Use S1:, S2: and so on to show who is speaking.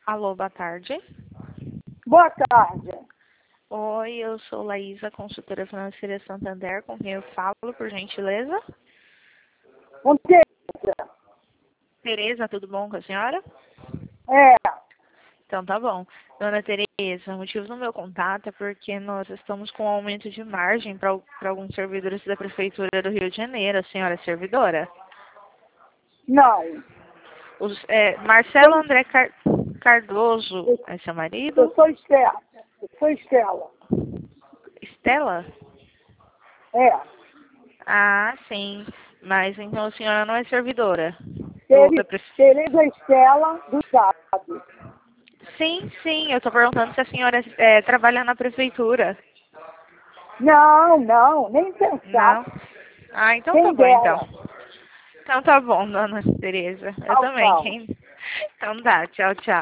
S1: Alô, boa tarde.
S2: Boa tarde.
S1: Oi, eu sou Laísa, consultora financeira Santander, com quem eu falo, por gentileza?
S2: Com Tereza.
S1: Tereza, tudo bom com a senhora?
S2: É.
S1: Então tá bom. Dona Tereza, o motivo do meu contato é porque nós estamos com um aumento de margem para alguns servidores da Prefeitura do Rio de Janeiro. A senhora é servidora?
S2: Não.
S1: Marcelo André Cardoso é seu marido?
S2: Eu sou Estela.
S1: Estela?
S2: É.
S1: Ah, sim. Mas então a senhora não é servidora?
S2: Tereza Estela do Estado.
S1: Sim, eu tô perguntando se a senhora trabalha na prefeitura.
S2: Não, nem pensar.
S1: Não? Ah, então tá
S2: Quem
S1: bom,
S2: dera.
S1: então. Então tá bom, dona Tereza. Eu também,
S2: Tchau.
S1: quem? Então tá, tchau, tchau.